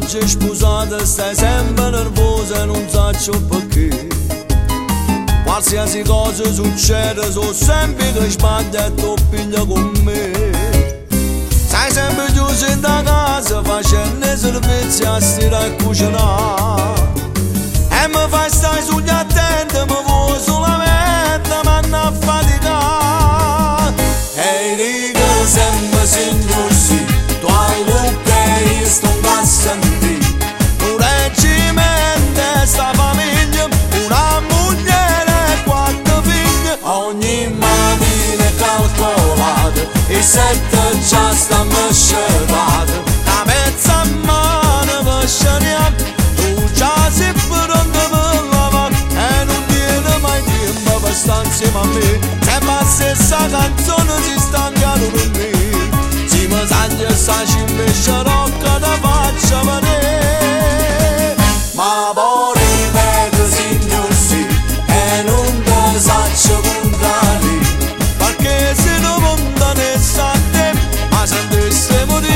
oggi è sposata stai sempre nervosa e non saccio perché. Qualsiasi cosa succede so sempre che sbaglia e tu piglia con me. Stai sempre chiuso in casa facendo i servizi a stirare e cucinare. E mi fai stare sugli attenti, mi vuoi solamente manna a faticare. E dico sempre signor sì, tu hai che io sto a sentire. Un reggimento sta famiglia, una moglie e 4 figli. Ogni mattina è calcolata, i 7 già stanno scelati. La mezza mano per sceniamo, tu già sei pronto per lavare. E non tiene mai tempo per stare insieme a me. Se la stessa canzone si stancano con me. Si mi taglia sta invece rocca da faccia vedere. Ma poi ripeto signor sì, e non te saccio contare. Perché se non monta ne sa te, ma sentisse morire.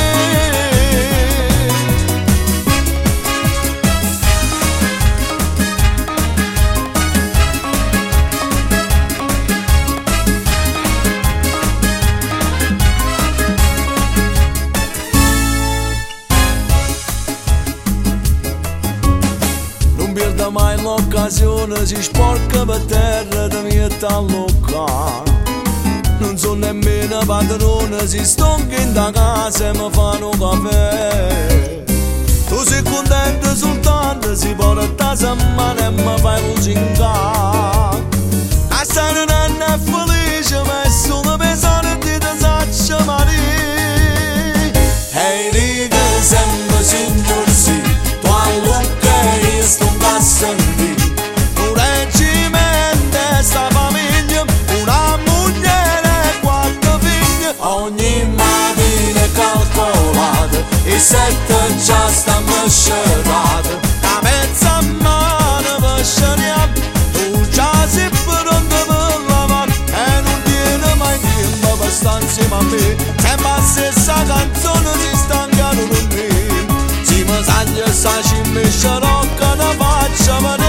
Non perda mai l'occasione, si sporca per terra da mette a loccare. Non so nemmeno padrone, si stonca in da casa e mi fanno caffè. Tu sei contento soltanto, si porta a settimana e mi fai lucingare. A stare non è felice, ma è solo pensare di te saccia marire. E dico sempre signor sì, tu hai che io sto a sentire. Un reggimento sta famiglia, una moglie e 4 figli. Ogni mattina è calcolata, i 7 già stanno scelati. La mezza mano per sceniamo, tu già sei pronto per lavare. E non tiene mai tempo per stare insieme a me. Se la stessa canzone si stancano con me. Si mi taglia sta invece rocca da faccia